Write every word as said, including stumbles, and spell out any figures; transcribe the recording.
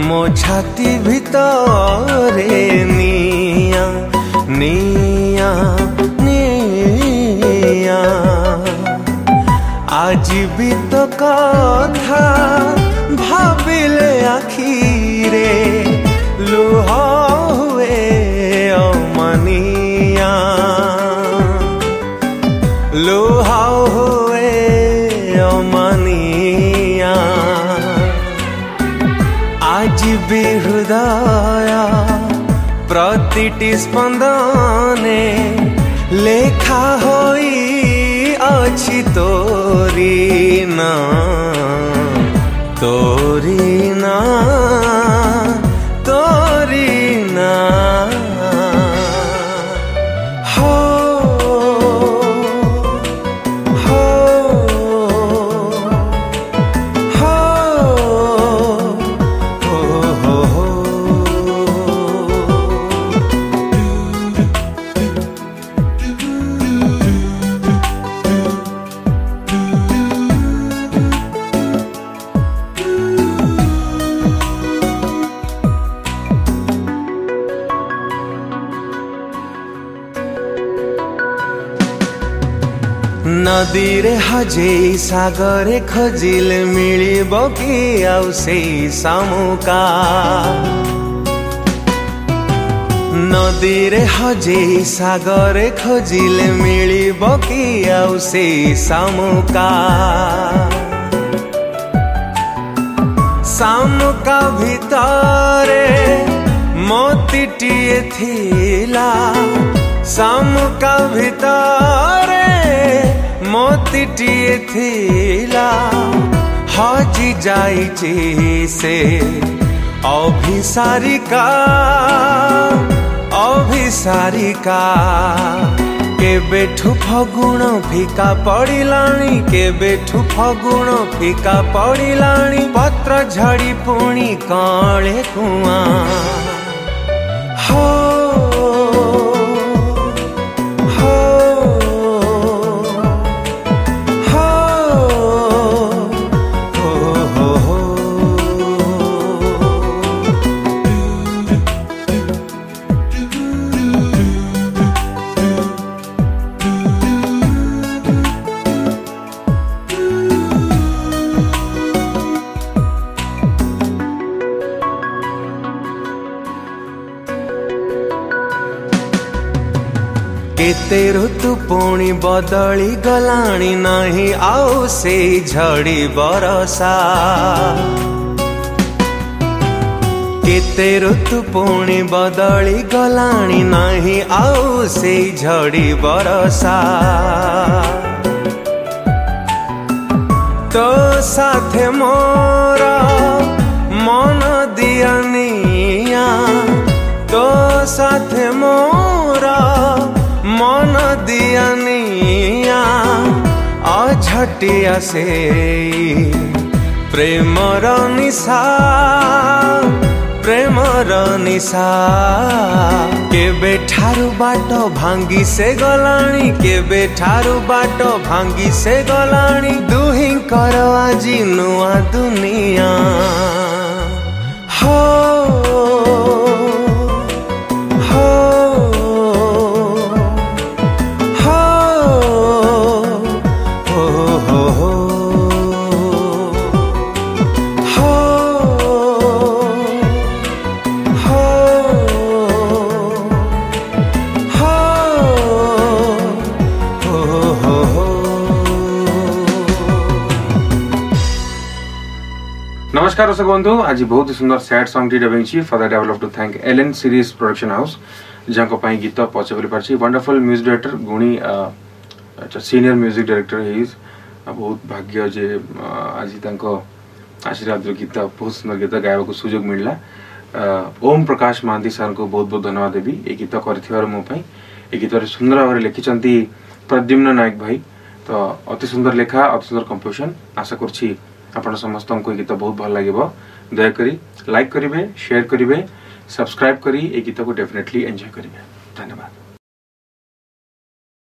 मो छाती भितरे निया निया निया आज भी तो कथा भाविले आखिरे लुह हुए अमनिया लुह हुए अमनिया आज भी हृदय प्रतिटी स्पंदने लेखा होई अछि तोरी ना तोरी ना तोरी ना हो हो हो हो हो नदी रे हजे सागरे खोजिले मिलिब कि आउ से सामुका नदी रे हजे सागरे खोजिले मिलिब कि आउ से सामुका सामुका भितरे मोतीटिए थिला सामुका भितरे मोतीटिए थिला हजी जाइछि से अभिसारिका अभिसारिका केबेठु फगुण फिका पड़िलाणी केबेठु फगुण फिका पड़िलाणी पत्र झड़ी पुणी कळे कुआ हो केते ऋतु पुणी बदली गलाणी नहीं आउ से झड़ी बरसा केते ऋतु पुणी बदली गलाणी नहीं आउ से झड़ी बरसा तो साथे मोरा मन दियानिया तो साथे मोरा मन दियानिया अझटिया से प्रेमर निशा प्रेमर निशा केबे ठारू बाट भांगी से गलाणी केबे ठारू बाट भांगी से गलाणी दुहिंकर आजी नुआ दुनिया हो नमस्कार दर्शक बंधु आज बहुत ही सुंदर सैड सॉन्ग टी डबिंग छी for that I would to thank Alan series production house जंको पाई गीत पॉसिबल परछि वंडरफुल म्यूजिक डायरेक्टर गुणी अच्छा senior music director he is बहुत भाग्य जे आज तांको आशीर्वाद गीत बहुत सुंदर गीत गायब को सुजोग मिलला ओम प्रकाश महांती सर को बहुत बहुत धन्यवाद देवी ए गीत करथिवार मो पई ए गीत रे सुंदर भाव लिखिचंती प्रद्युम्न नायक भाई तो अति सुंदर लेखा अति सुंदर कंपोजिशन आशा करछि आपण समस्त को गीत बहुत भल लगे दयाकोरी लाइक करेंगे शेयर करेंगे सब्सक्राइब करी ए गीत को डेफिनेटली एंजॉय करेंगे धन्यवाद।